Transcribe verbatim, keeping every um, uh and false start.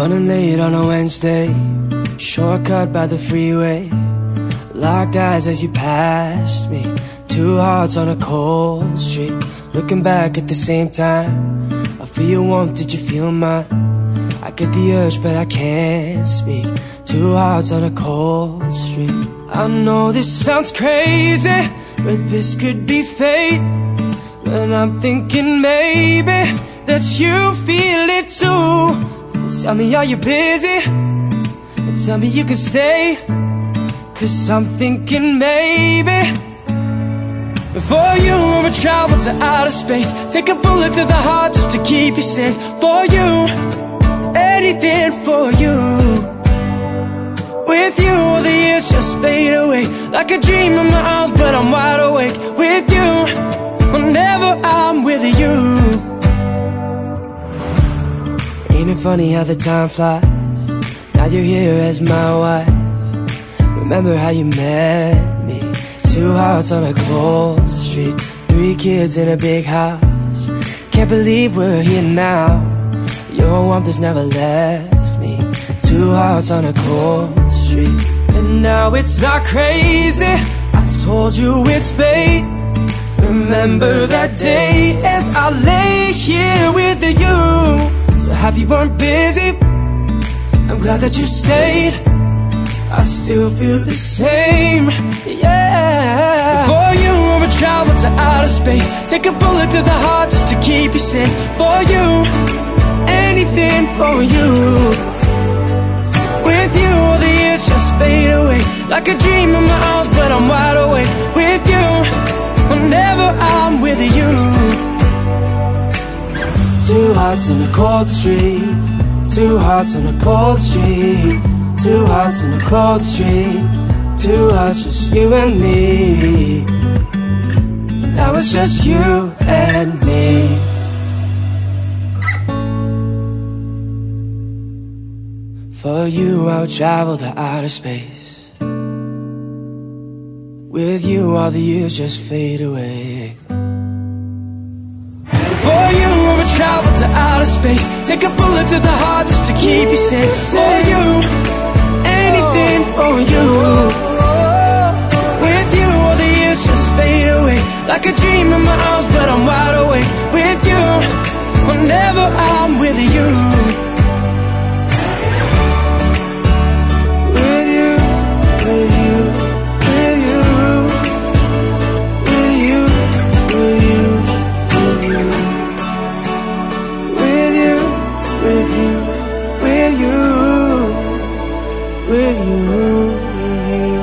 Running late on a Wednesday, shortcut by the freeway. Locked eyes as you passed me, two hearts on a cold street. Looking back at the same time, I feel your warmth, did you feel mine? I get the urge but I can't speak, two hearts on a cold street. I know this sounds crazy, but this could be fate. When I'm thinking maybe that you feel it too. Tell me, are you busy? And tell me you can stay, 'cause I'm thinking maybe for you I would travel to outer space, take a bullet to the heart just to keep you safe. For you, anything for you. With you, the years just fade away, like a dream in my arms, but I'm wide awake. With you, whenever I'm with you. Ain't it funny how the time flies? Now you're here as my wife. Remember how you met me? Two hearts on a cold street, three kids in a big house. Can't believe we're here now. Your warmth has never left me. Two hearts on a cold street. And now it's not crazy, I told you it's fate. Remember that day as I lay here with you. So happy you weren't busy, I'm glad that you stayed. I still feel the same, yeah. For you I would travel to outer space, take a bullet to the heart just to keep you safe. For you, anything for you. With you, the years just fade away, like a dream in my arms, but I'm wide awake. With you, whenever I'm with you. Two hearts on a cold street, two hearts on a cold street, two hearts on a cold street, two hearts, just you and me. Now it's just you and me. For you I would travel to outer space. With you all the years just fade away. For you I would travel to outer space, take a bullet to the heart just to keep you safe. For you, anything for you. With you all the years just fade away, like a dream in my arms, but I'm wide awake. With you, whenever I'm with you. With you, with you, with you, with you, with you, with you. With you, with you, with you, with you, with you.